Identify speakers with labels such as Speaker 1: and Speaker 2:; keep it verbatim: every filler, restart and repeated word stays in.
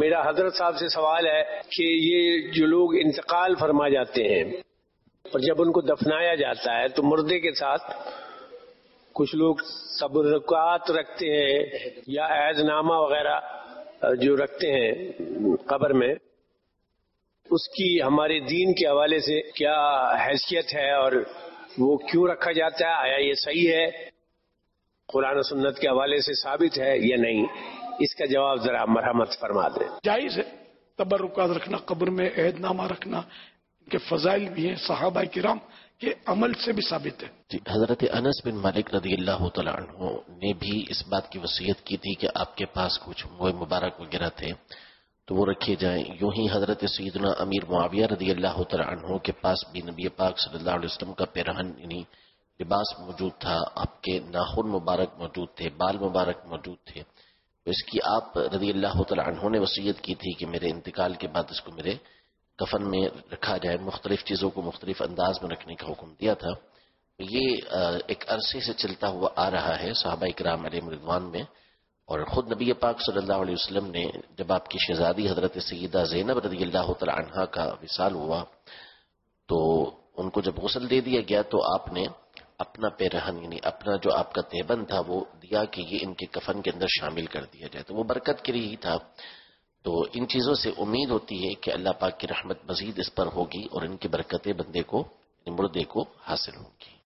Speaker 1: میرا حضرت صاحب سے سوال ہے کہ یہ جو لوگ انتقال فرما جاتے ہیں اور جب ان کو دفنایا جاتا ہے تو مردے کے ساتھ کچھ لوگ تبرکات رکھتے ہیں یا عہد نامہ وغیرہ جو رکھتے ہیں قبر میں، اس کی ہمارے دین کے حوالے سے کیا حیثیت ہے اور وہ کیوں رکھا جاتا ہے؟ آیا یہ صحیح ہے، قرآن و سنت کے حوالے سے ثابت ہے یا نہیں؟ اس کا جواب ذرا مرحمت فرما دیں۔
Speaker 2: جائز ہے تبرکات رکھنا، قبر میں عہد نامہ رکھنا، ان کے فضائل بھی ہیں، صحابہ کرام کے عمل سے بھی ثابت ہے۔
Speaker 3: جی، حضرت انس بن مالک رضی اللہ تعالیٰ عنہ نے بھی اس بات کی وصیت کی تھی کہ آپ کے پاس کچھ موئے مبارک وغیرہ تھے تو وہ رکھے جائیں۔ یوں ہی حضرت سیدنا امیر معاویہ رضی اللہ تعالیٰ عنہ کے پاس بھی نبی پاک صلی اللہ علیہ وسلم کا پیرہن یعنی لباس موجود تھا، آپ کے ناخن مبارک موجود تھے، بال مبارک موجود تھے، تو اس کی آپ رضی اللہ تعالیٰ عنہ نے وصیت کی تھی کہ میرے انتقال کے بعد اس کو میرے کفن میں رکھا جائے، مختلف چیزوں کو مختلف انداز میں رکھنے کا حکم دیا تھا۔ یہ ایک عرصے سے چلتا ہوا آ رہا ہے صحابہ کرام علیہم رضوان میں، اور خود نبی پاک صلی اللہ علیہ وسلم نے جب آپ کی شہزادی حضرت سیدہ زینب رضی اللہ تعالی عنہا کا وصال ہوا تو ان کو جب غسل دے دیا گیا تو آپ نے اپنا پیرہن یعنی اپنا جو آپ کا تیبند تھا وہ دیا کہ یہ ان کے کفن کے اندر شامل کر دیا جائے، تو وہ برکت کے لیے ہی تھا۔ تو ان چیزوں سے امید ہوتی ہے کہ اللہ پاک کی رحمت مزید اس پر ہوگی اور ان کی برکتیں بندے کو مردے کو حاصل ہوں گی۔